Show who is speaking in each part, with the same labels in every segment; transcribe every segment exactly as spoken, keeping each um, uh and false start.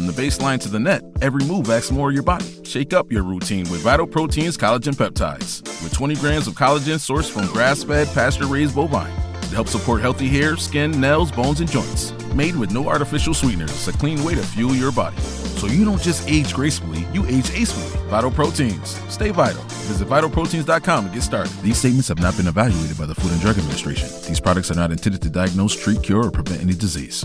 Speaker 1: From the baseline to the net, every move asks more of your body. Shake up your routine with Vital Protein's collagen peptides. With twenty grams of collagen sourced from grass-fed, pasture-raised bovine. It helps support healthy hair, skin, nails, bones, and joints. Made with no artificial sweeteners, it's a clean way to fuel your body. So you don't just age gracefully, you age acefully. Vital Proteins. Stay vital. Visit vital proteins dot com to get started. These statements have not been evaluated by the Food and Drug Administration. These products are not intended to diagnose, treat, cure, or prevent any disease.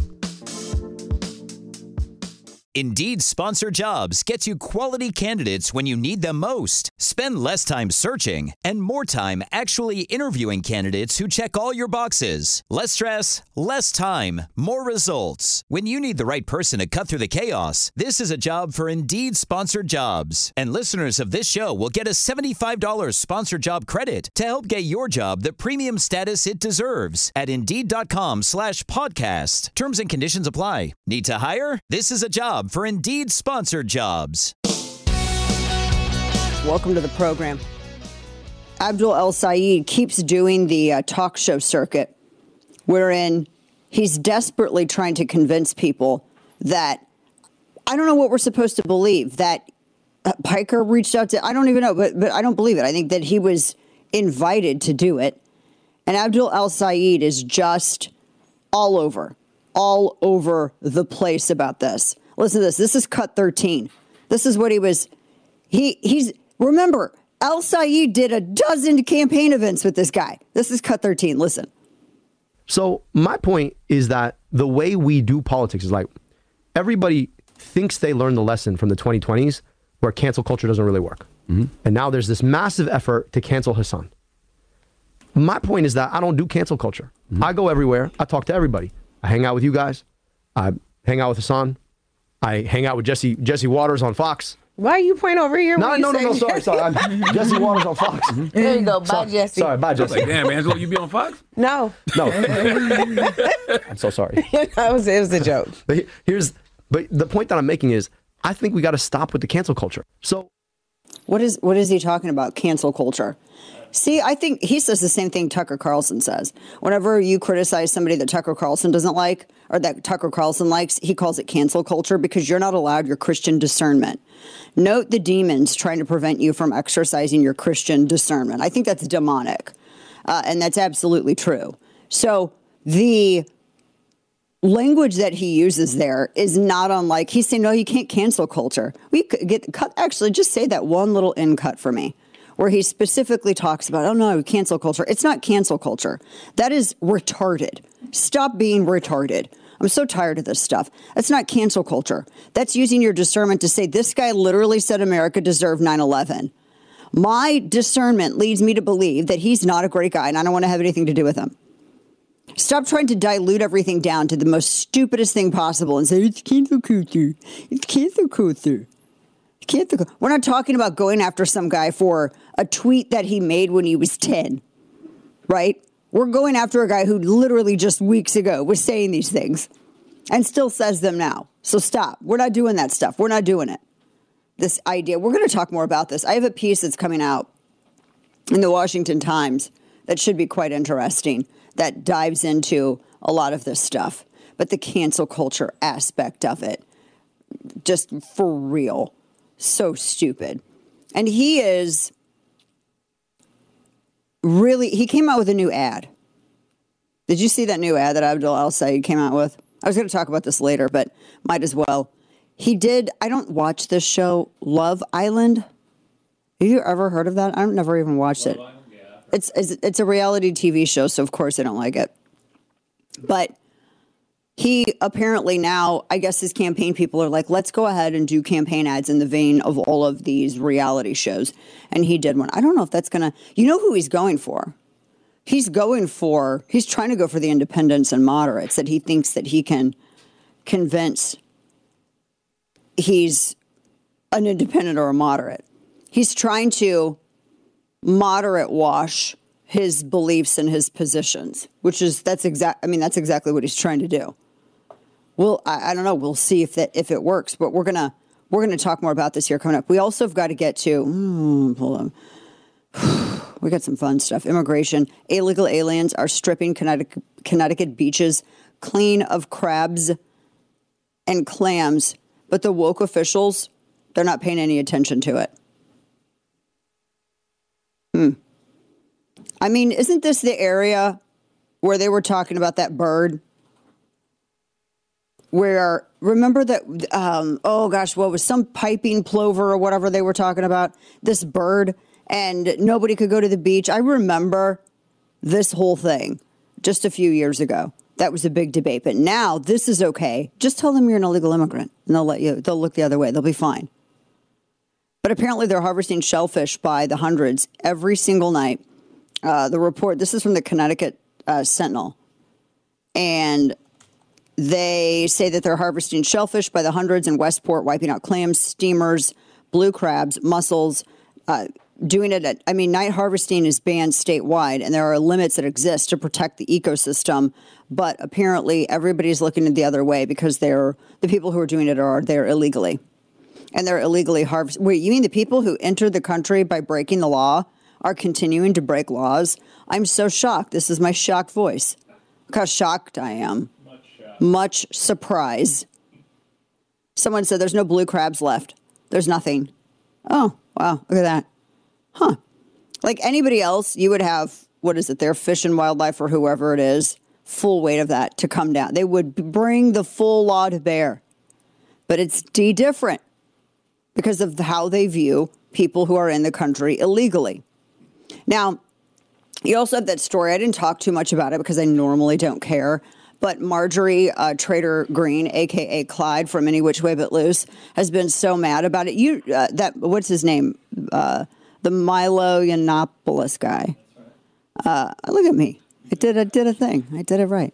Speaker 2: Indeed Sponsor Jobs gets you quality candidates when you need them most. Spend less time searching and more time actually interviewing candidates who check all your boxes. Less stress, less time, more results. When you need the right person to cut through the chaos, this is a job for Indeed Sponsored Jobs. And listeners of this show will get a seventy-five dollars sponsored job credit to help get your job the premium status it deserves at Indeed.com slash podcast. Terms and conditions apply. Need to hire? This is a job for Indeed Sponsored Jobs.
Speaker 3: Welcome to the program. Abdul El-Sayed keeps doing the uh, talk show circuit, wherein he's desperately trying to convince people that, I don't know what we're supposed to believe, that uh, Piker reached out to, I don't even know, but, but I don't believe it. I think that he was invited to do it. And Abdul El-Sayed is just all over, all over the place about this. Listen to this. This is cut thirteen. This is what he was. He he's remember, El-Sayed did a dozen campaign events with this guy. This is cut thirteen. Listen.
Speaker 4: So my point is that the way we do politics is like everybody thinks they learned the lesson from the twenty twenties where cancel culture doesn't really work. Mm-hmm. And now there's this massive effort to cancel Hassan. My point is that I don't do cancel culture. Mm-hmm. I go everywhere. I talk to everybody. I hang out with you guys. I hang out with Hassan. I hang out with Jesse Jesse Waters on Fox.
Speaker 5: Why are you pointing over here?
Speaker 4: No, no, no, no, sorry, sorry. I'm Jesse Waters on Fox.
Speaker 5: There you go. Bye,
Speaker 4: sorry,
Speaker 5: Jesse.
Speaker 4: Sorry, bye, Jesse.
Speaker 6: Like, damn, Angela, you be on Fox?
Speaker 5: No.
Speaker 4: No. I'm so sorry.
Speaker 5: it, was, it was a joke.
Speaker 4: But here's, but the point that I'm making is, I think we got to stop with the cancel culture. So,
Speaker 3: what is what is he talking about? Cancel culture. See, I think he says the same thing Tucker Carlson says. Whenever you criticize somebody that Tucker Carlson doesn't like, or that Tucker Carlson likes, he calls it cancel culture because you're not allowed your Christian discernment. Note the demons trying to prevent you from exercising your Christian discernment. I think that's demonic, uh, and that's absolutely true. So the language that he uses there is not unlike, he's saying, no, you can't cancel culture. We could get cut. Actually, just say that one little in cut for me, where he specifically talks about, oh no, cancel culture. It's not cancel culture. That is retarded. Stop being retarded. I'm so tired of this stuff. That's not cancel culture. That's using your discernment to say, this guy literally said America deserved nine eleven. My discernment leads me to believe that he's not a great guy and I don't want to have anything to do with him. Stop trying to dilute everything down to the most stupidest thing possible and say, it's cancel culture. It's cancel culture. We're not talking about going after some guy for a tweet that he made when he was ten, right? We're going after a guy who literally just weeks ago was saying these things and still says them now. So stop. We're not doing that stuff. We're not doing it. This idea. We're going to talk more about this. I have a piece that's coming out in the Washington Times that should be quite interesting that dives into a lot of this stuff. But the cancel culture aspect of it, just for real. So stupid. And he is really, he came out with a new ad. Did you see that new ad that Abdul El-Sayed came out with? I was going to talk about this later, but might as well. He did, I don't watch this show, Love Island. Have you ever heard of that? I've never even watched Love it. Island, yeah. It's, it's it's a reality T V show, so of course I don't like it. But he apparently now, I guess his campaign people are like, let's go ahead and do campaign ads in the vein of all of these reality shows. And he did one. I don't know if that's going to, you know who he's going for? He's going for, he's trying to go for the independents and moderates that he thinks that he can convince he's an independent or a moderate. He's trying to moderate wash his beliefs and his positions, which is, that's exact. I mean, that's exactly what he's trying to do. Well, I, I don't know. We'll see if that if it works, but we're gonna we're gonna talk more about this here coming up. We also have got to get to mm, hold on. We got some fun stuff. Immigration. Illegal aliens are stripping Connecticut, Connecticut beaches clean of crabs and clams but the woke officials, they're not paying any attention to it. Hmm. I mean, isn't this the area where they were talking about that bird? Where, remember that, um, oh gosh, what was some piping plover or whatever they were talking about? This bird, and nobody could go to the beach. I remember this whole thing just a few years ago. That was a big debate. But now this is okay. Just tell them you're an illegal immigrant and they'll let you, they'll look the other way. They'll be fine. But apparently they're harvesting shellfish by the hundreds every single night. Uh, the report, this is from the Connecticut uh, Sentinel. And they say that they're harvesting shellfish by the hundreds in Westport, wiping out clams, steamers, blue crabs, mussels, uh, doing it at, I mean, night harvesting is banned statewide, and there are limits that exist to protect the ecosystem. But apparently everybody's looking the other way because they're, the people who are doing it are there illegally. And they're illegally harvesting. Wait, you mean the people who entered the country by breaking the law are continuing to break laws? I'm so shocked. This is my shocked voice. Look how shocked I am. Much, shocked. Much surprise. Someone said there's no blue crabs left. There's nothing. Oh, wow. Look at that. Huh. Like anybody else, you would have, what is it, their Fish and Wildlife or whoever it is, full weight of that to come down. They would bring the full law to bear. But it's D different because of how they view people who are in the country illegally. Now, you also have that story. I didn't talk too much about it because I normally don't care. But Marjorie uh, Trader Green, a k a. Clyde from Any Which Way But Loose, has been so mad about it. You, uh, that, what's his name? Uh, the Milo Yiannopoulos guy. Uh, look at me. I did, I did a thing. I did it right.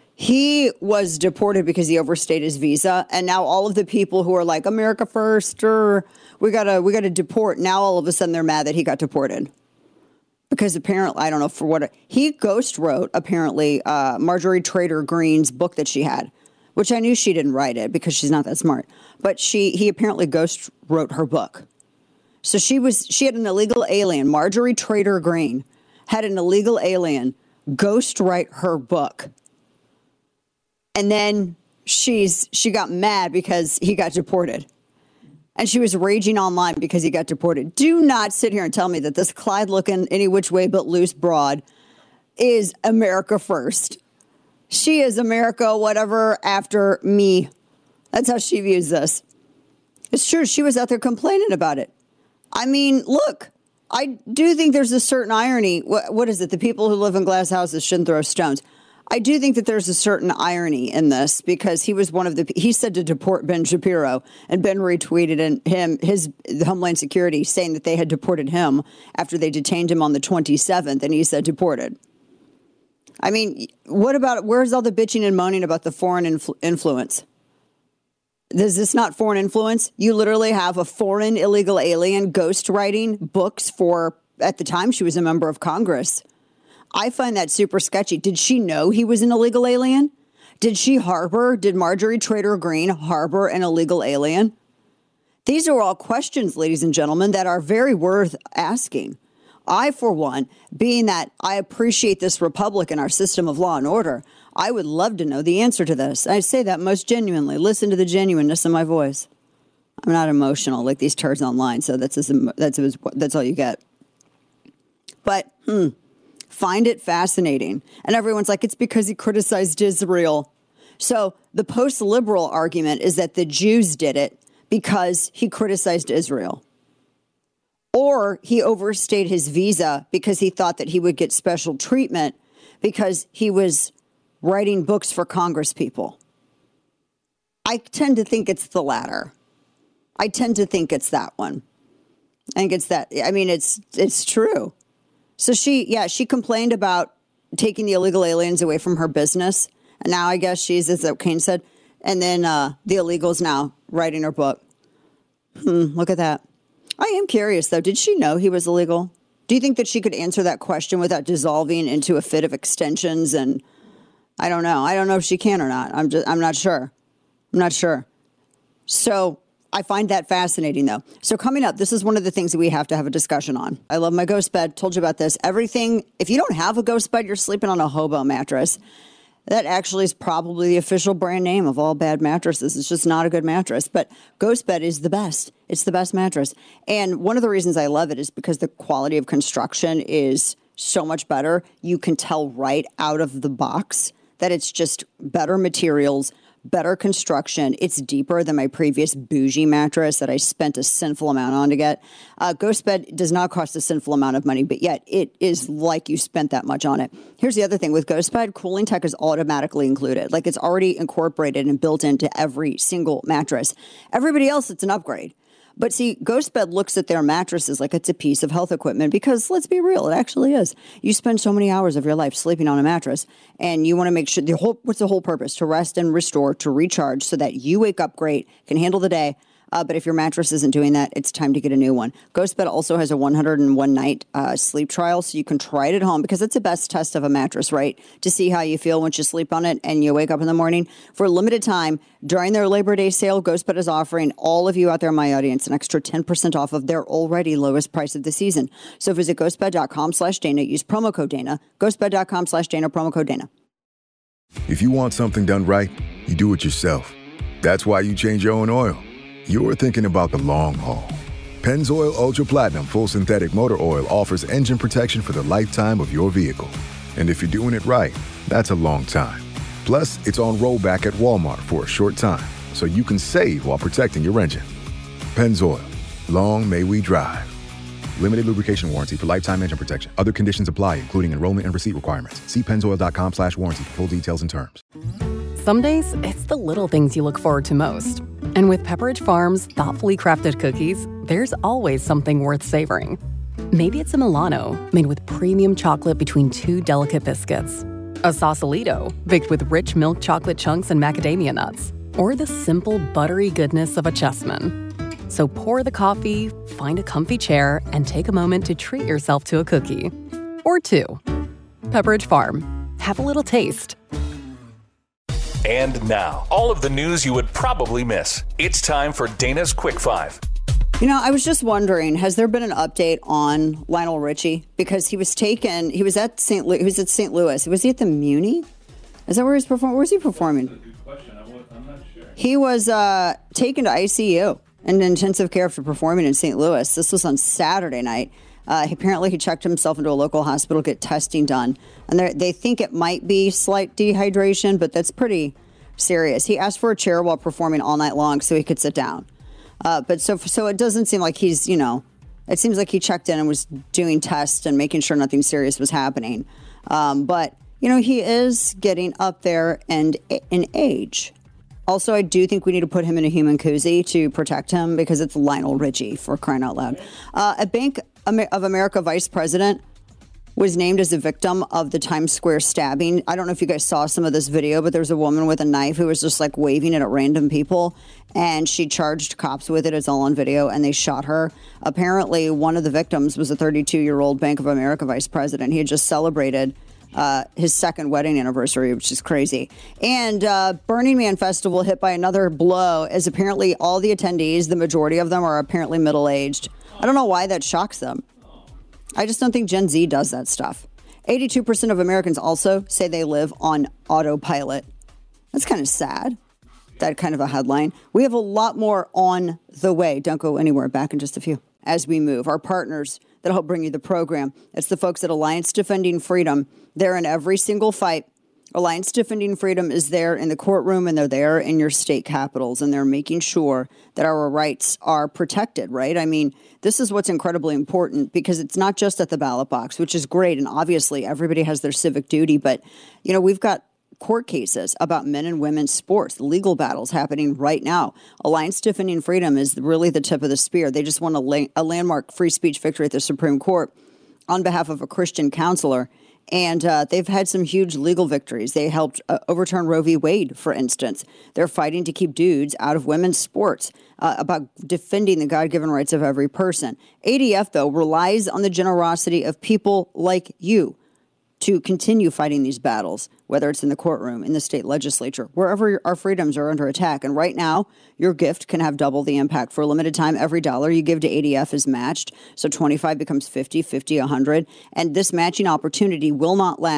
Speaker 3: He was deported because he overstayed his visa, and now all of the people who are like America first, or we gotta we gotta deport. Now all of a sudden they're mad that he got deported because apparently I don't know for what he ghost wrote. Apparently, uh, Marjorie Trader Green's book that she had, which I knew she didn't write it because she's not that smart. But she he apparently ghost wrote her book. So she was she had an illegal alien. Marjorie Trader Green had an illegal alien ghost write her book. And then she's she got mad because he got deported. And she was raging online because he got deported. Do not sit here and tell me that this Clyde-looking Any Which Way But Loose broad is America first. She is America whatever after me. That's how she views this. It's true. She was out there complaining about it. I mean, look, I do think there's a certain irony. What, what is it? The people who live in glass houses shouldn't throw stones. I do think that there's a certain irony in this because he was one of the, he said to deport Ben Shapiro, and Ben retweeted and him, his Homeland Security saying that they had deported him after they detained him on the twenty-seventh, and he said deported. I mean, what about, where's all the bitching and moaning about the foreign influ- influence? Is this not foreign influence? You literally have a foreign illegal alien ghostwriting books for, at the time she was a member of Congress. I find that super sketchy. Did she know he was an illegal alien? Did she harbor, did Marjorie Trader Green harbor an illegal alien? These are all questions, ladies and gentlemen, that are very worth asking. I, for one, being that I appreciate this republic and our system of law and order, I would love to know the answer to this. I say that most genuinely. Listen to the genuineness of my voice. I'm not emotional like these turds online, so that's as, that's as, that's all you get. But, hmm. Find it fascinating. And everyone's like, it's because he criticized Israel. So the post-liberal argument is that the Jews did it because he criticized Israel. Or he overstayed his visa because he thought that he would get special treatment because he was writing books for Congress people. I tend to think it's the latter. I tend to think it's that one. I think it's that. I mean, it's it's true. So she, yeah, she complained about taking the illegal aliens away from her business. And now I guess she's, as Kane said, and then uh, the illegals now writing her book. Hmm, look at that. I am curious, though. Did she know he was illegal? Do you think that she could answer that question without dissolving into a fit of extensions? And I don't know. I don't know if she can or not. I'm just, I'm not sure. I'm not sure. So I find that fascinating, though. So coming up, this is one of the things that we have to have a discussion on. I love my ghost bed. Told you about this. Everything, if you don't have a ghost bed, you're sleeping on a hobo mattress. That actually is probably the official brand name of all bad mattresses. It's just not a good mattress. But GhostBed is the best. It's the best mattress. And one of the reasons I love it is because the quality of construction is so much better. You can tell right out of the box that it's just better materials, better construction. It's deeper than my previous bougie mattress that I spent a sinful amount on to get. Uh, GhostBed does not cost a sinful amount of money, but yet it is like you spent that much on it. Here's the other thing. With GhostBed, cooling tech is automatically included. Like it's already incorporated and built into every single mattress. Everybody else, it's an upgrade. But see, GhostBed looks at their mattresses like it's a piece of health equipment because, let's be real, it actually is. You spend so many hours of your life sleeping on a mattress, and you want to make sure, the whole what's the whole purpose? To rest and restore, to recharge so that you wake up great, can handle the day. Uh, but if your mattress isn't doing that, it's time to get a new one. GhostBed also has a one hundred one night uh, sleep trial, so you can try it at home because it's the best test of a mattress, right? To see how you feel once you sleep on it and you wake up in the morning. For a limited time, during their Labor Day sale, GhostBed is offering all of you out there, my audience, an extra ten percent off of their already lowest price of the season. So visit ghostbed.com slash Dana. Use promo code Dana. ghostbed.com slash Dana, promo code Dana.
Speaker 6: If you want something done right, you do it yourself. That's why you change your own oil. You're thinking about the long haul. Pennzoil Ultra Platinum Full Synthetic Motor Oil offers engine protection for the lifetime of your vehicle. And if you're doing it right, that's a long time. Plus, it's on rollback at Walmart for a short time, so you can save while protecting your engine. Pennzoil. Long may we drive. Limited lubrication warranty for lifetime engine protection. Other conditions apply, including enrollment and receipt requirements. See pennzoil.com slash warranty for full details and terms.
Speaker 7: Some days, it's the little things you look forward to most. And with Pepperidge Farm's thoughtfully crafted cookies, there's always something worth savoring. Maybe it's a Milano, made with premium chocolate between two delicate biscuits. A Sausalito, baked with rich milk chocolate chunks and macadamia nuts. Or the simple, buttery goodness of a Chessman. So pour the coffee, find a comfy chair, and take a moment to treat yourself to a cookie. Or two. Pepperidge Farm. Have a little taste.
Speaker 8: And now, all of the news you would probably miss. It's time for Dana's Quick Five.
Speaker 3: You know, I was just wondering, has there been an update on Lionel Richie? Because he was taken, he was at Saint Louis, he was at Saint Louis. Was he at the Muni? Is that where he's performing? Where's he performing?
Speaker 9: That's a good question. I'm not sure.
Speaker 3: He was uh, taken to I C U in intensive care after performing in Saint Louis. This was on Saturday night. Uh, apparently, he checked himself into a local hospital to get testing done. And they think it might be slight dehydration, but that's pretty serious. He asked for a chair while performing all night long so he could sit down. Uh, but so so it doesn't seem like he's, you know, it seems like he checked in and was doing tests and making sure nothing serious was happening. Um, but, you know, he is getting up there and in age. Also, I do think we need to put him in a human koozie to protect him because it's Lionel Richie, for crying out loud. Uh, a Bank of America vice president was named as a victim of the Times Square stabbing. I don't know if you guys saw some of this video, but there's a woman with a knife who was just like waving it at random people, and she charged cops with it. It's all on video, and they shot her. Apparently, one of the victims was a thirty-two-year-old Bank of America vice president. He had just celebrated uh, his second wedding anniversary, which is crazy. And uh, Burning Man Festival hit by another blow, as apparently all the attendees, the majority of them, are apparently middle-aged. I don't know why that shocks them. I just don't think Gen Z does that stuff. eighty-two percent of Americans also say they live on autopilot. That's kind of sad, that kind of a headline. We have a lot more on the way. Don't go anywhere. Back in just a few. As we move, our partners that help bring you the program, it's the folks at Alliance Defending Freedom. They're in every single fight. Alliance Defending Freedom is there in the courtroom, and they're there in your state capitals, and they're making sure that our rights are protected, right? I mean, this is what's incredibly important because it's not just at the ballot box, which is great, and obviously everybody has their civic duty, but, you know, we've got court cases about men and women's sports, legal battles happening right now. Alliance Defending Freedom is really the tip of the spear. They just won a, la- a landmark free speech victory at the Supreme Court on behalf of a Christian counselor. And uh, they've had some huge legal victories. They helped uh, overturn Roe v. Wade, for instance. They're fighting to keep dudes out of women's sports, uh, about defending the God-given rights of every person. A D F, though, relies on the generosity of people like you to continue fighting these battles, whether it's in the courtroom, in the state legislature, wherever our freedoms are under attack. And right now, your gift can have double the impact. For a limited time, every dollar you give to A D F is matched. So twenty-five becomes fifty, fifty, one hundred. And this matching opportunity will not last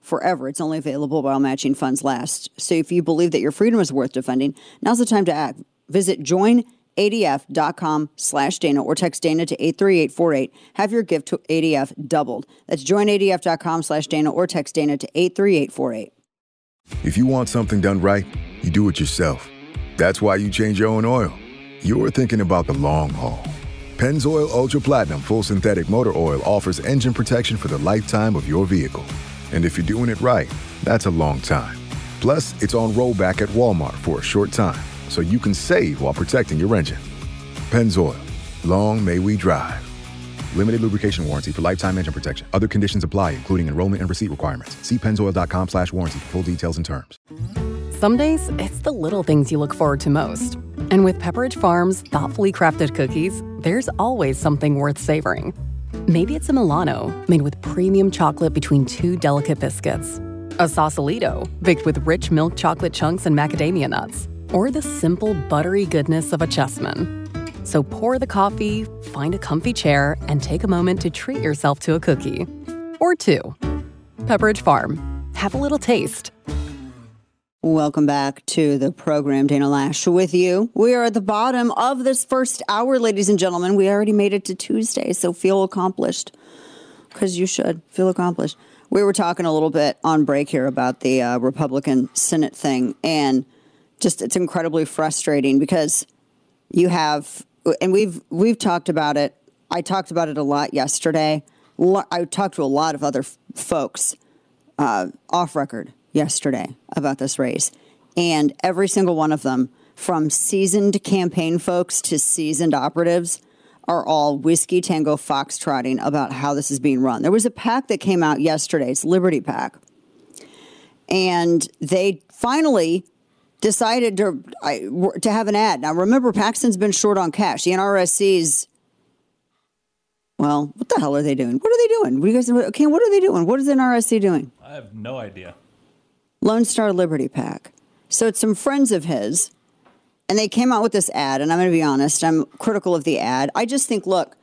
Speaker 3: forever. It's only available while matching funds last. So if you believe that your freedom is worth defending, now's the time to act. Visit joinadf.com slash Dana or text Dana to eight three eight four eight. Have your gift to A D F doubled. That's joinadf.com slash Dana or text Dana to eight three eight four eight.
Speaker 6: If you want something done right, you do it yourself. That's why you change your own oil. You're thinking about the long haul. Pennzoil Ultra Platinum Full Synthetic Motor Oil offers engine protection for the lifetime of your vehicle. And if you're doing it right, that's a long time. Plus, it's on rollback at Walmart for a short time, so you can save while protecting your engine. Pennzoil. Long may we drive. Limited lubrication warranty for lifetime engine protection. Other conditions apply, including enrollment and receipt requirements. See pennzoil.com slash warranty for full details and terms.
Speaker 7: Some days, it's the little things you look forward to most. And with Pepperidge Farm's thoughtfully crafted cookies, there's always something worth savoring. Maybe it's a Milano, made with premium chocolate between two delicate biscuits. A Sausalito, baked with rich milk chocolate chunks and macadamia nuts. Or the simple, buttery goodness of a Chessman. So pour the coffee, find a comfy chair, and take a moment to treat yourself to a cookie. Or two. Pepperidge Farm. Have a little taste.
Speaker 3: Welcome back to the program. Dana Loesch with you. We are at the bottom of this first hour, ladies and gentlemen. We already made it to Tuesday, so feel accomplished. Because you should feel accomplished. We were talking a little bit on break here about the uh, Republican Senate thing, and just it's incredibly frustrating because you have, and we've we've talked about it. I talked about it a lot yesterday. I talked to a lot of other f- folks uh, off record yesterday about this race. And every single one of them, from seasoned campaign folks to seasoned operatives, are all whiskey tango foxtrotting about how this is being run. There was a PAC that came out yesterday. It's Liberty PAC. And they finally decided to I, to have an ad. Now, remember, Paxton's been short on cash. The N R S C's, well, what the hell are they doing? What are they doing? What do you guys, okay, what are they doing? What is the N R S C doing?
Speaker 9: I have no idea.
Speaker 3: Lone Star Liberty PAC. So it's some friends of his, and they came out with this ad, and I'm going to be honest, I'm critical of the ad. I just think, look,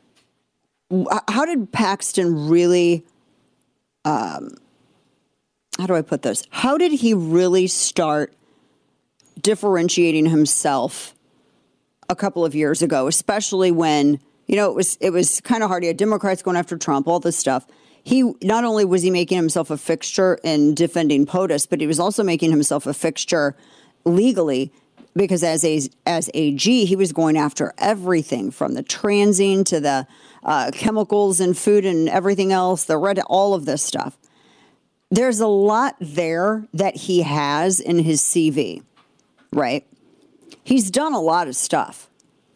Speaker 3: how did Paxton really, um, how do I put this? How did he really start differentiating himself a couple of years ago, especially when, you know, it was it was kind of hard. He had Democrats going after Trump, all this stuff. He not only was he making himself a fixture in defending POTUS, but he was also making himself a fixture legally because as a as A G, he was going after everything from the transing to the uh, chemicals in food and everything else, the red, all of this stuff. There's a lot there that he has in his C V, right? He's done a lot of stuff,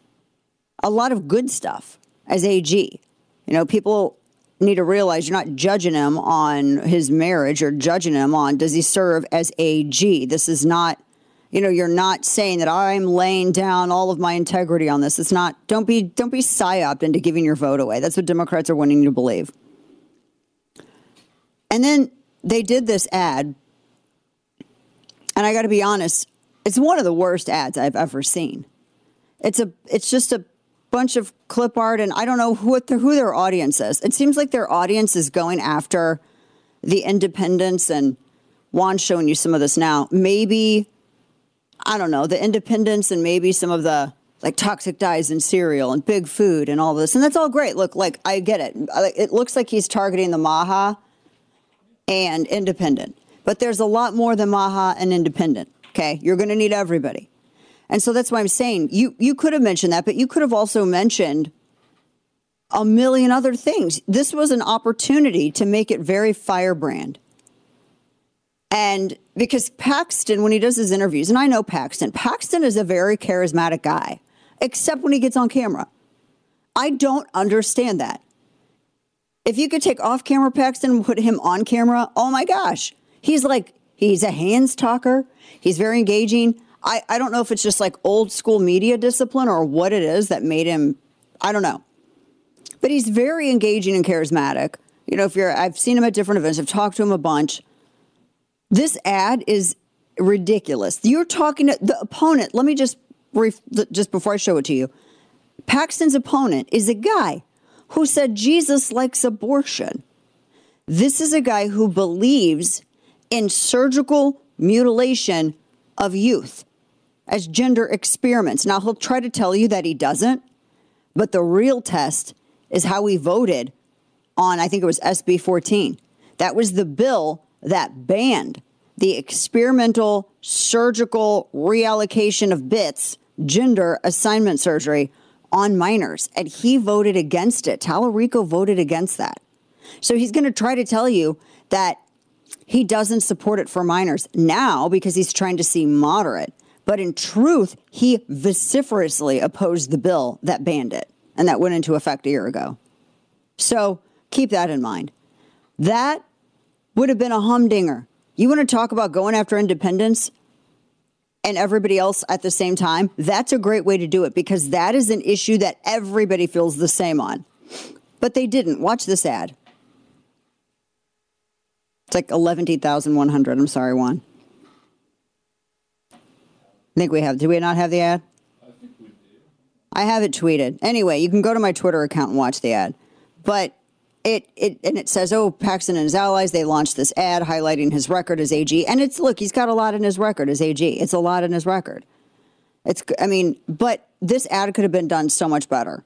Speaker 3: a lot of good stuff as A G. You know, people need to realize you're not judging him on his marriage or judging him on does he serve as A G. This is not, you know, you're not saying that I'm laying down all of my integrity on this. It's not, don't be, don't be psyoped into giving your vote away. That's what Democrats are wanting you to believe. And then they did this ad, and I got to be honest, it's one of the worst ads I've ever seen. It's a, it's just a bunch of clip art, and I don't know who the, who their audience is. It seems like their audience is going after the independents, and Juan's showing you some of this now. Maybe, I don't know, the independents and maybe some of the like toxic dyes in cereal and big food and all this. And that's all great. Look, like, I get it. It looks like he's targeting the Maha and independent. But there's a lot more than Maha and independent, okay? You're going to need everybody. And so that's why I'm saying you, you could have mentioned that, but you could have also mentioned a million other things. This was an opportunity to make it very firebrand. And because Paxton, when he does his interviews, and I know Paxton, Paxton is a very charismatic guy, except when he gets on camera. I don't understand that. If you could take off camera Paxton and put him on camera, oh my gosh. He's like, he's a hands talker. He's very engaging. I, I don't know if it's just like old school media discipline or what it is that made him, I don't know. But he's very engaging and charismatic. You know, if you're, I've seen him at different events. I've talked to him a bunch. This ad is ridiculous. You're talking to the opponent. Let me just, brief, just before I show it to you. Paxton's opponent is a guy who said Jesus likes abortion. This is a guy who believes in surgical mutilation of youth as gender experiments. Now, he'll try to tell you that he doesn't, but the real test is how he voted on, I think it was S B fourteen. That was the bill that banned the experimental surgical reallocation of bits, gender assignment surgery on minors. And he voted against it. Tallarico voted against that. So he's going to try to tell you that he doesn't support it for minors now because he's trying to seem moderate. But in truth, he vociferously opposed the bill that banned it. And that went into effect a year ago. So keep that in mind. That would have been a humdinger. You want to talk about going after independence and everybody else at the same time? That's a great way to do it because that is an issue that everybody feels the same on. But they didn't. Watch this ad. It's like eleven thousand one hundred. I'm sorry, Juan. I think we have. Do we not have the ad?
Speaker 9: I think we do.
Speaker 3: I have it tweeted. Anyway, you can go to my Twitter account and watch the ad. But it, it and it says, oh, Paxton and his allies, they launched this ad highlighting his record as A G. And it's, look, he's got a lot in his record as A G. It's a lot in his record. It's, I mean, but this ad could have been done so much better.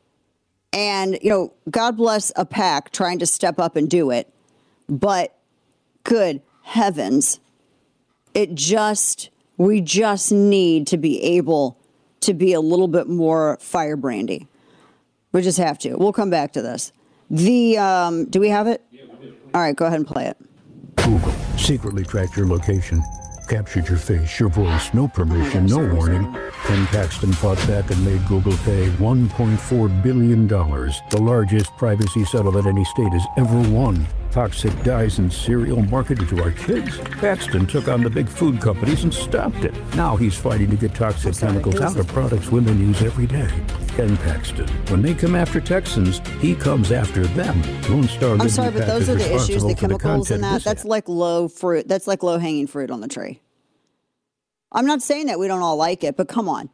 Speaker 3: And, you know, God bless a PAC trying to step up and do it. But good heavens, it just, we just need to be able to be a little bit more firebrandy. We just have to. We'll come back to this. The, um, do we have it?
Speaker 9: Yeah, we do.
Speaker 3: All right, go ahead and play it.
Speaker 10: Google secretly tracked your location, captured your face, your voice, no permission, no warning. Ken Paxton fought back and made Google pay one point four billion dollars, the largest privacy settlement any state has ever won. Toxic dyes and cereal marketed to our kids. Paxton took on the big food companies and stopped it. Now he's fighting to get toxic chemicals out of products women use every day. Ken Paxton. When they come after Texans, he comes after them. Lone Star
Speaker 3: I'm sorry, but
Speaker 10: LibertyPAC
Speaker 3: those
Speaker 10: is
Speaker 3: are the issues,
Speaker 10: responsible
Speaker 3: the
Speaker 10: for
Speaker 3: chemicals in
Speaker 10: content of
Speaker 3: that.
Speaker 10: this
Speaker 3: That's
Speaker 10: ad.
Speaker 3: like low fruit. That's like low hanging fruit on the tree. I'm not saying that we don't all like it, but come on.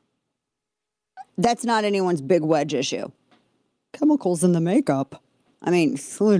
Speaker 3: That's not anyone's big wedge issue. Chemicals in the makeup. I mean,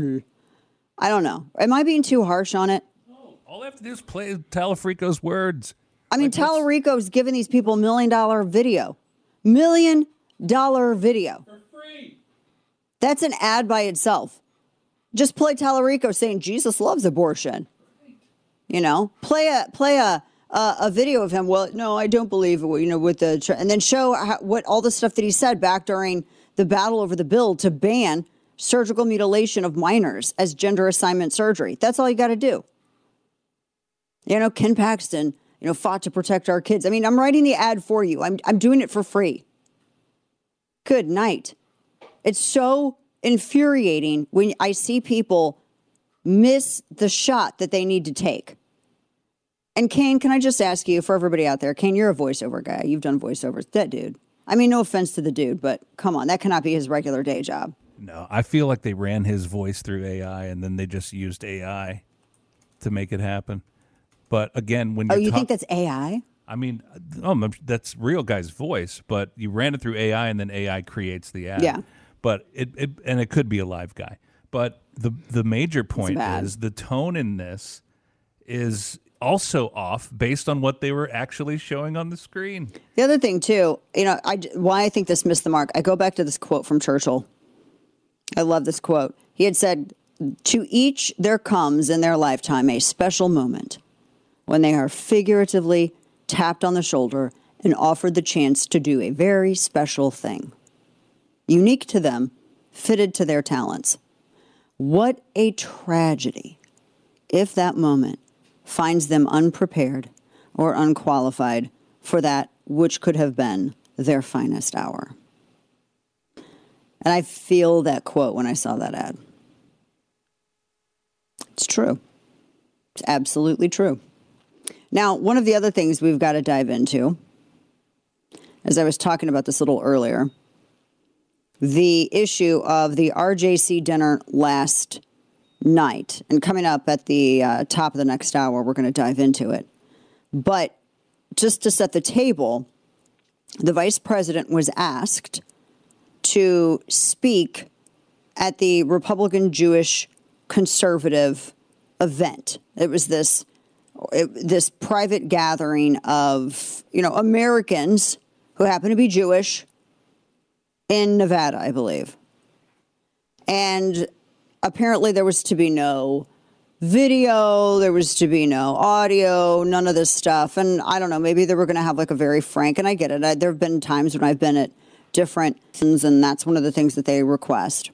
Speaker 3: I don't know. Am I being too harsh on it?
Speaker 9: No, all I have to do is play Tallarico's words.
Speaker 3: I mean,
Speaker 9: Like, what's-
Speaker 3: Tallarico's giving these people a million dollar video. Million dollar video.
Speaker 9: For free.
Speaker 3: That's an ad by itself. Just play Tallarico saying Jesus loves abortion. You know, play a play a a, a video of him. Well, no, I don't believe it. You know, with the and then show how, what all the stuff that he said back during the battle over the bill to ban surgical mutilation of minors as gender assignment surgery. That's all you got to do. You know, Ken Paxton, you know, fought to protect our kids. I mean, I'm writing the ad for you. I'm I'm doing it for free. Good night. It's so infuriating when I see people miss the shot that they need to take. And Kane, can I just ask you, for everybody out there, Kane, you're a voiceover guy. You've done voiceovers. That dude. I mean, no offense to the dude, but come on, that cannot be his regular day job.
Speaker 9: No, I feel like they ran his voice through A I and then they just used A I to make it happen. But again, when
Speaker 3: Oh,
Speaker 9: you're
Speaker 3: you
Speaker 9: talk-
Speaker 3: think that's A I?
Speaker 9: I mean, oh, that's real guy's voice, but you ran it through A I and then A I creates the ad.
Speaker 3: Yeah.
Speaker 9: But it, it and it could be a live guy. But the the major point
Speaker 3: bad.
Speaker 9: is the tone in this is also off based on what they were actually showing on the screen.
Speaker 3: The other thing, too, you know, I, why I think this missed the mark, I go back to this quote from Churchill. I love this quote. He had said, "To each there comes in their lifetime a special moment when they are figuratively tapped on the shoulder and offered the chance to do a very special thing, unique to them, fitted to their talents. What a tragedy if that moment finds them unprepared or unqualified for that which could have been their finest hour." And I feel that quote when I saw that ad. It's true. It's absolutely true. Now, one of the other things we've got to dive into, as I was talking about this a little earlier, the issue of the R J C dinner last night. And coming up at the uh, top of the next hour, we're going to dive into it. But just to set the table, the vice president was asked to speak at the Republican Jewish conservative event. It was this it, this private gathering of, you know, Americans who happen to be Jewish in Nevada, I believe. And apparently there was to be no video, there was to be no audio, none of this stuff. And I don't know, maybe they were going to have like a very frank, and I get it. I, there have been times when I've been at different things, and that's one of the things that they request.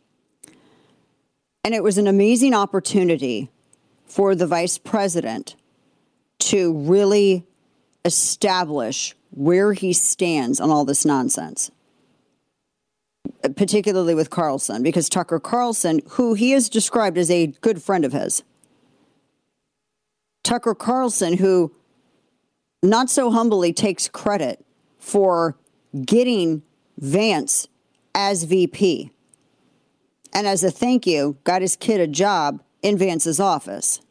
Speaker 3: And it was an amazing opportunity for the vice president to really establish where he stands on all this nonsense, particularly with Carlson, because Tucker Carlson, who he is described as a good friend of his, Tucker Carlson, who not so humbly takes credit for getting Vance as V P, and as a thank you, got his kid a job in Vance's office.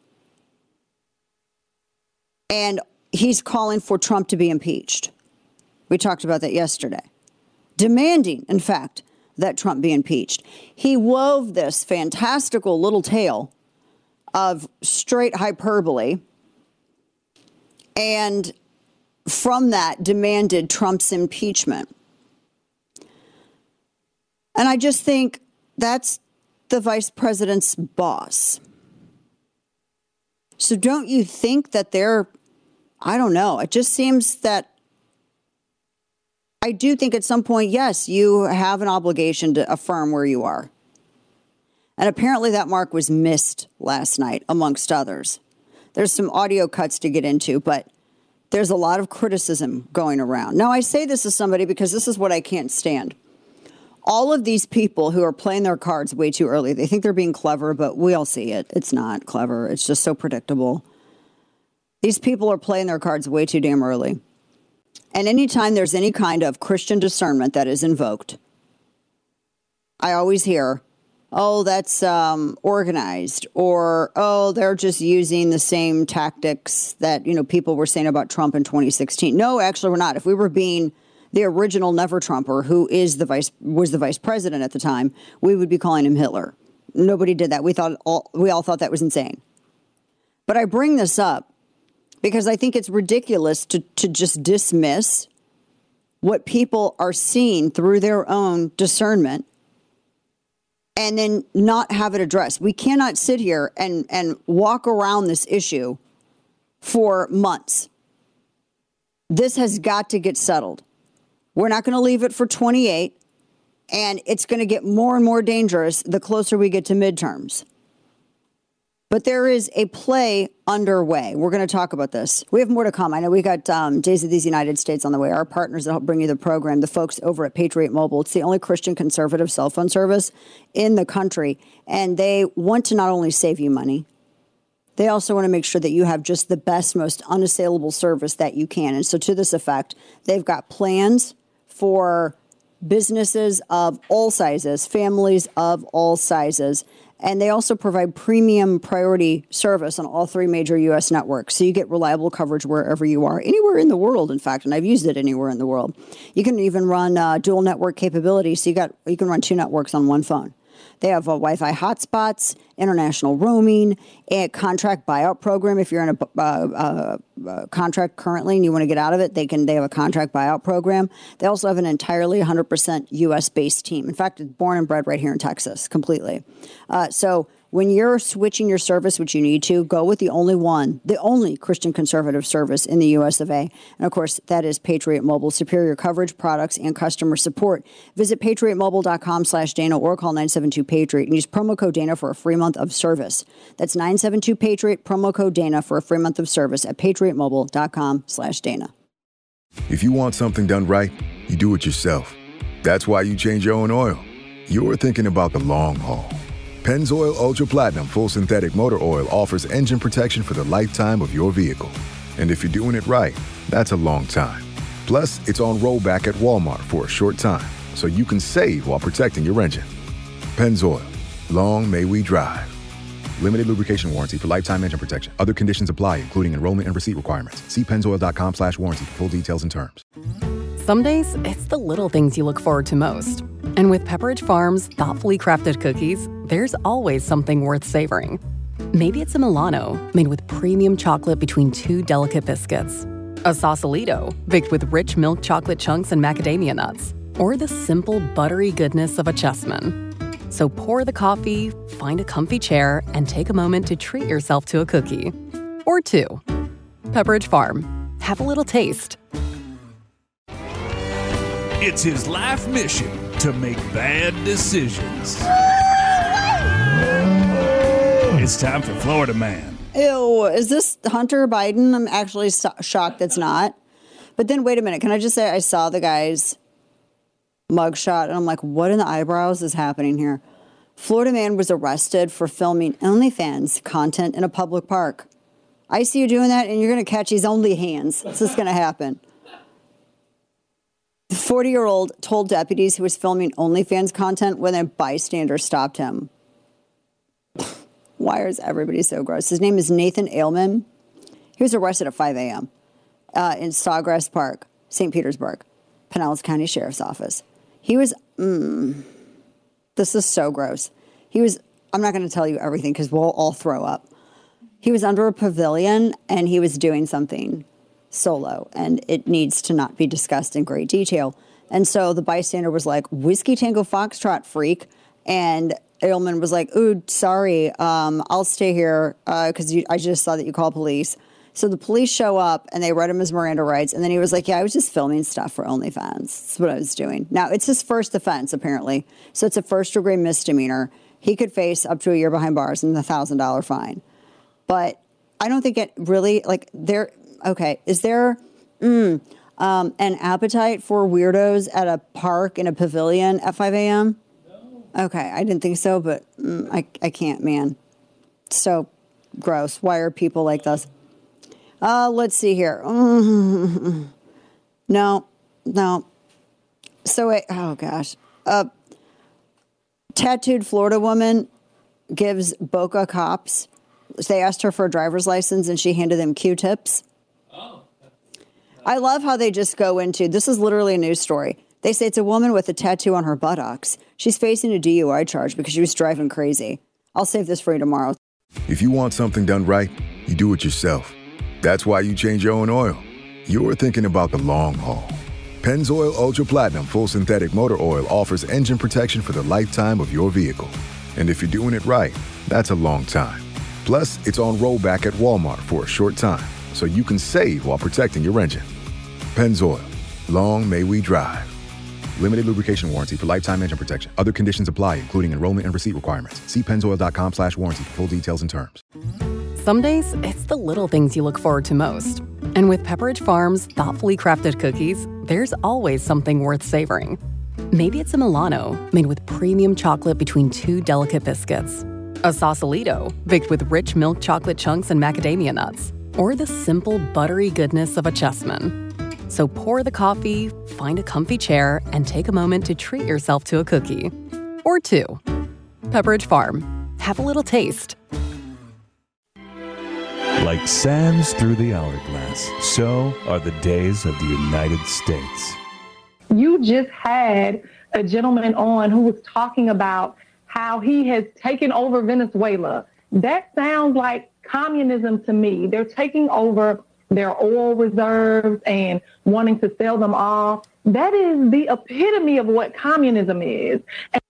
Speaker 3: And he's calling for Trump to be impeached. We talked about that yesterday. Demanding, in fact, that Trump be impeached. He wove this fantastical little tale of straight hyperbole, and from that demanded Trump's impeachment. And I just think that's the vice president's boss. So don't you think that they're, I don't know, it just seems that I do think at some point, yes, you have an obligation to affirm where you are. And apparently that mark was missed last night, amongst others. There's some audio cuts to get into, but there's a lot of criticism going around. Now, I say this as somebody because this is what I can't stand. All of these people who are playing their cards way too early, they think they're being clever, but we all see it. It's not clever. It's just so predictable. These people are playing their cards way too damn early. And anytime there's any kind of Christian discernment that is invoked, I always hear, oh, that's um, organized, or, oh, they're just using the same tactics that, you know, people were saying about Trump in twenty sixteen. No, actually, we're not. If we were being the original Never-Trumper, who is the vice was the vice president at the time, we would be calling him Hitler. Nobody did that. We thought all we all thought that was insane. But I bring this up because I think it's ridiculous to to just dismiss what people are seeing through their own discernment and then not have it addressed. We cannot sit here and and walk around this issue for months. This has got to get settled. We're not going to leave it for twenty-eight, and it's going to get more and more dangerous the closer we get to midterms. But there is a play underway. We're going to talk about this. We have more to come. I know we got um, Days of these United States on the way. Our partners that help bring you the program, the folks over at Patriot Mobile. It's the only Christian conservative cell phone service in the country, and they want to not only save you money, they also want to make sure that you have just the best, most unassailable service that you can. And so to this effect, they've got plans for businesses of all sizes, families of all sizes. And they also provide premium priority service on all three major U S networks. So you get reliable coverage wherever you are, anywhere in the world, in fact. And I've used it anywhere in the world. You can even run uh, dual network capability. So you got you can run two networks on one phone. They have uh, Wi-Fi hotspots, international roaming, a contract buyout program. If you're in a uh, uh, uh, contract currently and you want to get out of it, they can. They have a contract buyout program. They also have an entirely one hundred percent U S-based team. In fact, it's born and bred right here in Texas, completely. Uh, so when you're switching your service, which you need to, go with the only one, the only Christian conservative service in the U S of A. And of course, that is Patriot Mobile. Superior coverage, products, and customer support. Visit patriot mobile dot com slash Dana or call nine seven two Patriot and use promo code Dana for a free month of service. That's nine seven two Patriot, promo code Dana for a free month of service at patriot mobile dot com slash Dana.
Speaker 6: If you want something done right, you do it yourself. That's why you change your own oil. You're thinking about the long haul. Pennzoil Ultra Platinum Full Synthetic Motor Oil offers engine protection for the lifetime of your vehicle. And if you're doing it right, that's a long time. Plus, it's on rollback at Walmart for a short time, so you can save while protecting your engine. Pennzoil. Long may we drive. Limited lubrication warranty for lifetime engine protection. Other conditions apply, including enrollment and receipt requirements. See pennzoil dot com slash warranty for full details and terms.
Speaker 7: Some days, it's the little things you look forward to most. And with Pepperidge Farm's thoughtfully crafted cookies, there's always something worth savoring. Maybe it's a Milano made with premium chocolate between two delicate biscuits, a Sausalito baked with rich milk chocolate chunks and macadamia nuts, or the simple buttery goodness of a Chessman. So pour the coffee, find a comfy chair, and take a moment to treat yourself to a cookie. Or two. Pepperidge Farm. Have a little taste.
Speaker 9: It's his life mission to make bad decisions. It's time for Florida Man.
Speaker 3: Ew, is this Hunter Biden? I'm actually so- shocked it's not. But then, wait a minute. Can I just say I saw the guy's mugshot, and I'm like, what in the eyebrows is happening here? Florida man was arrested for filming OnlyFans content in a public park. I see you doing that, and you're going to catch his only hands. This is going to happen. The forty-year-old told deputies he was filming OnlyFans content when a bystander stopped him. Why is everybody so gross? His name is Nathan Ailman. He was arrested at five a.m. Uh, in Sawgrass Park, Saint Petersburg, Pinellas County Sheriff's Office. He was, mm, this is so gross. He was, I'm not going to tell you everything because we'll all throw up. He was under a pavilion and he was doing something solo, and it needs to not be discussed in great detail. And so the bystander was like, Whiskey Tango Foxtrot freak. And Ailman was like, ooh, sorry, um, I'll stay here because uh, I just saw that you called police. So the police show up and they read him his Miranda rights. And then he was like, yeah, I was just filming stuff for OnlyFans. That's what I was doing. Now, it's his first offense, apparently. So it's a first degree misdemeanor. He could face up to a year behind bars and a one thousand dollars fine. But I don't think it really, like, there, okay, is there mm, um, an appetite for weirdos at a park in a pavilion at five a.m.? No. Okay, I didn't think so, but mm, I, I can't, man. So gross. Why are people like this? Uh, let's see here. Mm-hmm. No, no. So, wait, oh gosh. Uh, tattooed Florida woman gives Boca cops. They asked her for a driver's license and she handed them Q-tips. Oh. I love how they just go into, this is literally a news story. They say it's a woman with a tattoo on her buttocks. She's facing a D U I charge because she was driving crazy. I'll save this for you tomorrow.
Speaker 6: If you want something done right, you do it yourself. That's why you change your own oil. You're thinking about the long haul. Pennzoil Ultra Platinum Full Synthetic Motor Oil offers engine protection for the lifetime of your vehicle. And if you're doing it right, that's a long time. Plus, it's on rollback at Walmart for a short time, so you can save while protecting your engine. Pennzoil. Long may we drive. Limited lubrication warranty for lifetime engine protection. Other conditions apply, including enrollment and receipt requirements. See pennzoil.com slash warranty for full details and terms.
Speaker 7: Some days, it's the little things you look forward to most. And with Pepperidge Farm's thoughtfully crafted cookies, there's always something worth savoring. Maybe it's a Milano made with premium chocolate between two delicate biscuits, a Sausalito baked with rich milk chocolate chunks and macadamia nuts, or the simple buttery goodness of a Chessman. So pour the coffee, find a comfy chair, and take a moment to treat yourself to a cookie. Or two. Pepperidge Farm. Have a little taste.
Speaker 8: Like sands through the hourglass, so are the days of the United States.
Speaker 11: You just had a gentleman on who was talking about how he has taken over Venezuela. That sounds like communism to me. They're taking over their oil reserves and wanting to sell them off. That is the epitome of what communism is.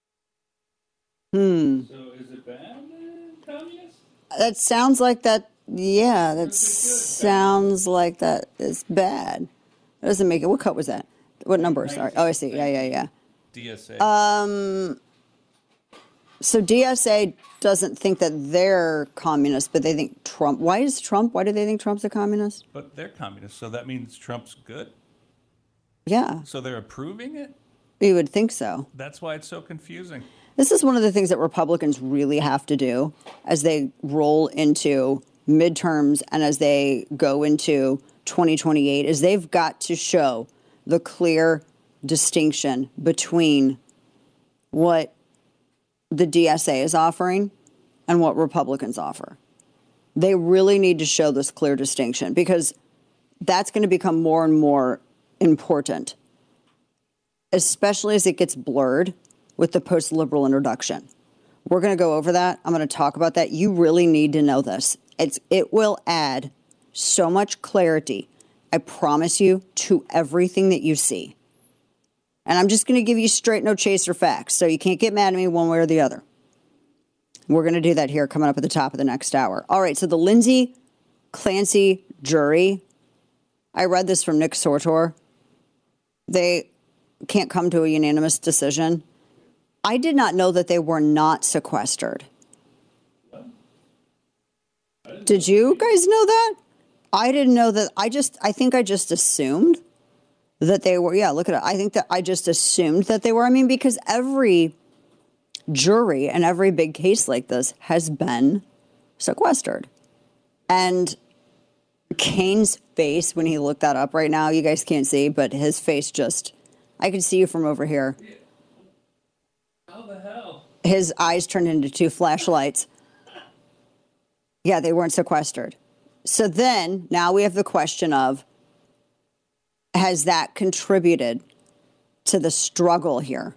Speaker 3: Hmm.
Speaker 9: So is it bad, communist?
Speaker 3: That sounds like that. Yeah, that sounds like that is bad. It doesn't make it. What cut was that? What number? Sorry. Oh, I see. Yeah, yeah, yeah.
Speaker 9: D S A.
Speaker 3: Um. So D S A doesn't think that they're communist, but they think Trump. Why is Trump? Why do they think Trump's a communist?
Speaker 9: But they're communists, so that means Trump's good?
Speaker 3: Yeah.
Speaker 9: So they're approving it?
Speaker 3: You would think so.
Speaker 9: That's why it's so confusing.
Speaker 3: This is one of the things that Republicans really have to do as they roll into midterms and as they go into twenty twenty-eight is they've got to show the clear distinction between what the D S A is offering and what Republicans offer. They really need to show this clear distinction because that's going to become more and more important, especially as it gets blurred with the post-liberal introduction. We're going to go over that. I'm going to talk about that. You really need to know this. It's it will add so much clarity, I promise you, to everything that you see. And I'm just going to give you straight, no chaser facts, so you can't get mad at me one way or the other. We're going to do that here coming up at the top of the next hour. All right, so the Lindsay Clancy jury, I read this from Nick Sortor. They can't come to a unanimous decision. I did not know that they were not sequestered. Did you guys know that? I didn't know that. I just, I think I just assumed that they were. Yeah, look at it. I think that I just assumed that they were. I mean, because every jury and every big case like this has been sequestered. And Kane's face when he looked that up right now, you guys can't see, but his face just, I can see you from over here.
Speaker 9: How the hell?
Speaker 3: His eyes turned into two flashlights. Yeah, they weren't sequestered. So then, now we have the question of, has that contributed to the struggle here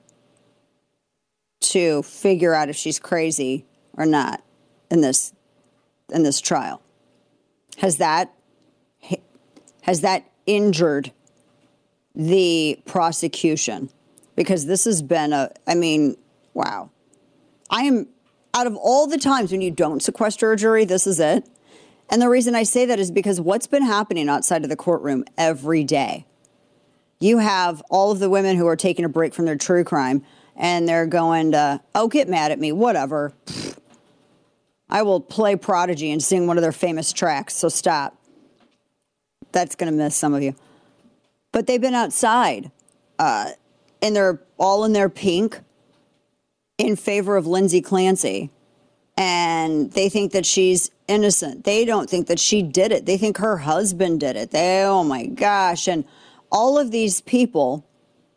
Speaker 3: to figure out if she's crazy or not in this in this trial? Has that has that injured the prosecution? Because this has been a, I mean, wow. I am, out of all the times when you don't sequester a jury, this is it. And the reason I say that is because what's been happening outside of the courtroom every day. You have all of the women who are taking a break from their true crime and they're going to, oh, get mad at me, whatever. I will play Prodigy and sing one of their famous tracks, so stop. That's going to miss some of you. But they've been outside, uh, and they're all in their pink in favor of Lindsay Clancy. And they think that she's innocent. They don't think that she did it. They think her husband did it. They, oh my gosh. And all of these people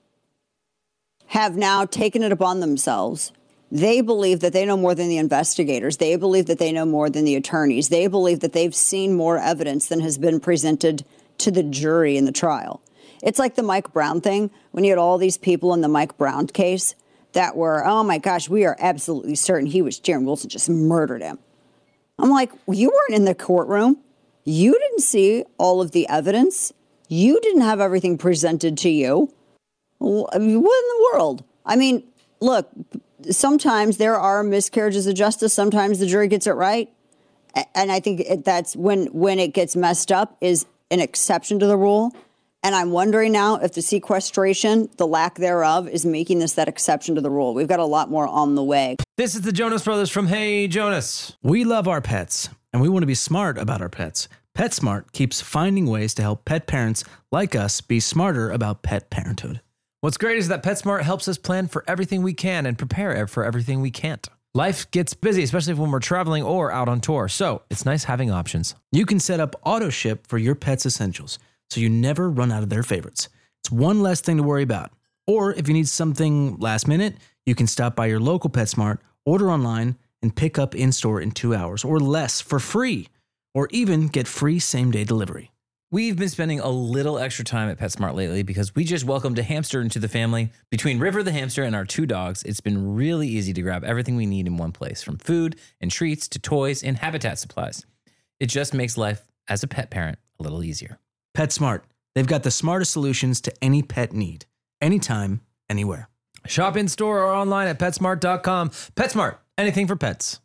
Speaker 3: have now taken it upon themselves. They believe that they know more than the investigators. They believe that they know more than the attorneys. They believe that they've seen more evidence than has been presented to the jury in the trial. It's like the Mike Brown thing, when you had all these people in the Mike Brown case that were, oh my gosh, we are absolutely certain he was, Darren Wilson just murdered him. I'm like, you weren't in the courtroom. You didn't see all of the evidence. You didn't have everything presented to you. What in the world? I mean, look, sometimes there are miscarriages of justice. Sometimes the jury gets it right. And I think it, that's when, when it gets messed up is an exception to the rule. And I'm wondering now if the sequestration, the lack thereof, is making this that exception to the rule. We've got a lot more on the way.
Speaker 12: This is the Jonas Brothers from Hey Jonas. We love our pets, and we want to be smart about our pets. PetSmart keeps finding ways to help pet parents like us be smarter about pet parenthood.
Speaker 13: What's great is that PetSmart helps us plan for everything we can and prepare for everything we can't. Life gets busy, especially when we're traveling or out on tour, so it's nice having options.
Speaker 12: You can set up auto ship for your pet's essentials, so you never run out of their favorites. It's one less thing to worry about. Or if you need something last minute, you can stop by your local PetSmart, order online, and pick up in-store in two hours or less for free, or even get free same-day delivery.
Speaker 13: We've been spending a little extra time at PetSmart lately because we just welcomed a hamster into the family. Between River the hamster and our two dogs, it's been really easy to grab everything we need in one place, from food and treats to toys and habitat supplies. It just makes life as a pet parent a little easier.
Speaker 12: PetSmart. They've got the smartest solutions to any pet need, anytime, anywhere.
Speaker 13: Shop in store or online at PetSmart dot com. PetSmart, anything for pets.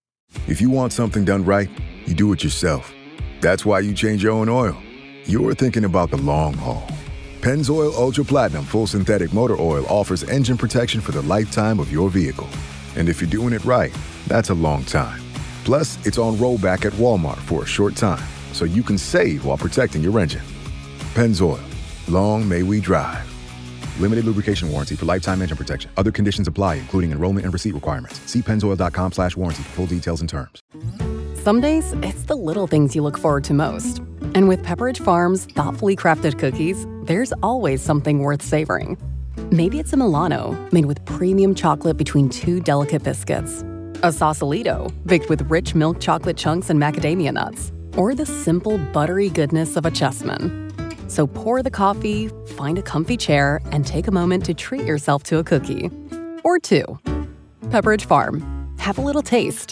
Speaker 6: If you want something done right, you do it yourself. That's why you change your own oil. You're thinking about the long haul. Pennzoil Ultra Platinum Full Synthetic Motor Oil offers engine protection for the lifetime of your vehicle. And if you're doing it right, that's a long time. Plus, it's on rollback at Walmart for a short time, so you can save while protecting your engine. Pennzoil. Long may we drive. Limited lubrication warranty for lifetime engine protection. Other conditions apply, including enrollment and receipt requirements. See pennzoil dot com slash warranty for full details and terms.
Speaker 7: Some days, it's the little things you look forward to most. And with Pepperidge Farm's thoughtfully crafted cookies, there's always something worth savoring. Maybe it's a Milano, made with premium chocolate between two delicate biscuits. A Sausalito, baked with rich milk chocolate chunks and macadamia nuts. Or the simple, buttery goodness of a Chessman. So pour the coffee, find a comfy chair, and take a moment to treat yourself to a cookie. Or two. Pepperidge Farm. Have a little taste.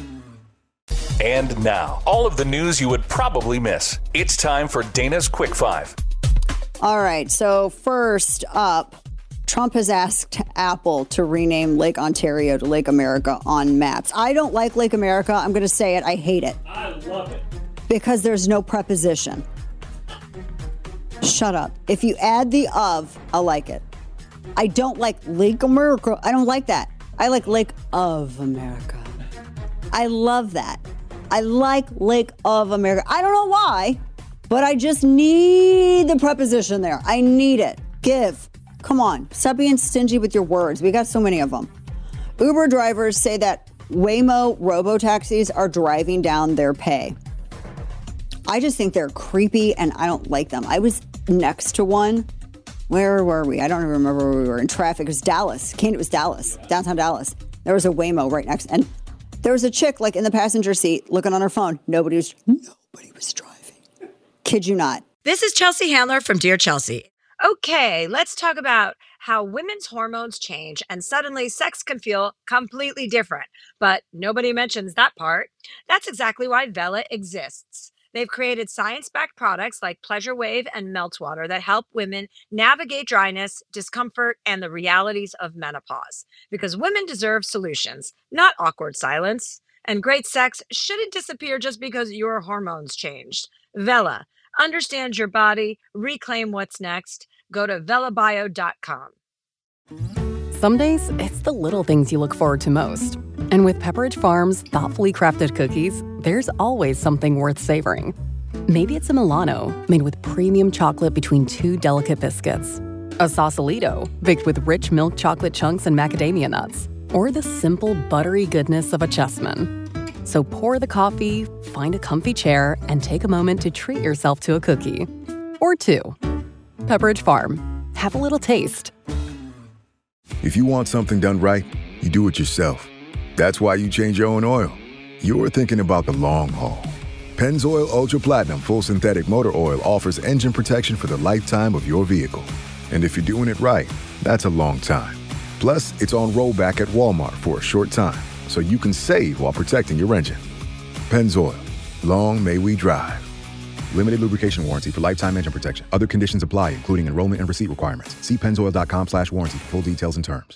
Speaker 8: And now, all of the news you would probably miss. It's time for Dana's Quick Five.
Speaker 3: All right. So first up, Trump has asked Apple to rename Lake Ontario to Lake America on maps. I don't like Lake America. I'm going to say it. I hate it.
Speaker 9: I love it.
Speaker 3: Because there's no preposition. Shut up. If you add the of, I'll like it. I don't like Lake America. I don't like that. I like Lake of America. I love that. I like Lake of America. I don't know why, but I just need the preposition there. I need it. Give. Come on. Stop being stingy with your words. We got so many of them. Uber drivers say that Waymo robo-taxis are driving down their pay. I just think they're creepy and I don't like them. I was next to one. Where were we? I don't even remember where we were in traffic. It was Dallas. Kane, it was Dallas, downtown Dallas. There was a Waymo right next. And there was a chick like in the passenger seat looking on her phone. Nobody was, nobody was driving. Kid you not.
Speaker 14: This is Chelsea Handler from Dear Chelsea. Okay, let's talk about how women's hormones change and suddenly sex can feel completely different. But nobody mentions that part. That's exactly why Vela exists. They've created science-backed products like Pleasure Wave and Meltwater that help women navigate dryness, discomfort, and the realities of menopause. Because women deserve solutions, not awkward silence. And great sex shouldn't disappear just because your hormones changed. Vela, understand your body, reclaim what's next. Go to vela bio dot com.
Speaker 7: Some days, it's the little things you look forward to most. And with Pepperidge Farm's thoughtfully crafted cookies, there's always something worth savoring. Maybe it's a Milano, made with premium chocolate between two delicate biscuits. A Sausalito, baked with rich milk chocolate chunks and macadamia nuts. Or the simple, buttery goodness of a Chessman. So pour the coffee, find a comfy chair, and take a moment to treat yourself to a cookie. Or two. Pepperidge Farm. Have a little taste.
Speaker 6: If you want something done right, you do it yourself. That's why you change your own oil. You're thinking about the long haul. Pennzoil Ultra Platinum Full Synthetic Motor Oil offers engine protection for the lifetime of your vehicle. And if you're doing it right, that's a long time. Plus, it's on rollback at Walmart for a short time, so you can save while protecting your engine. Pennzoil. Long may we drive. Limited lubrication warranty for lifetime engine protection. Other conditions apply, including enrollment and receipt requirements. See pennzoil dot com slash warranty for full details and terms.